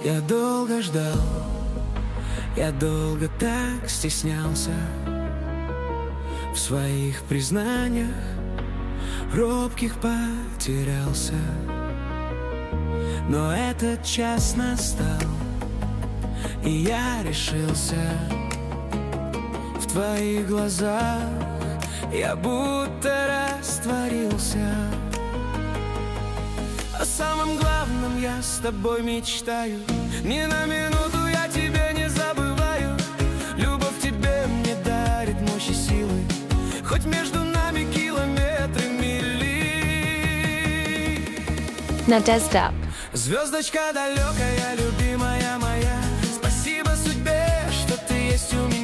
Я долго ждал, я долго так стеснялся в своих признаниях, робких потерялся. Но этот час настал, и я решился. В твоих глазах я будто растворился. О самом главном я с тобой мечтаю. Ни на минуту я тебя не забываю. Любовь тебе мне дарит мощь и силы, хоть между нами километры мили. Надежда. Звездочка далекая, любимая моя, спасибо судьбе, что ты есть у меня.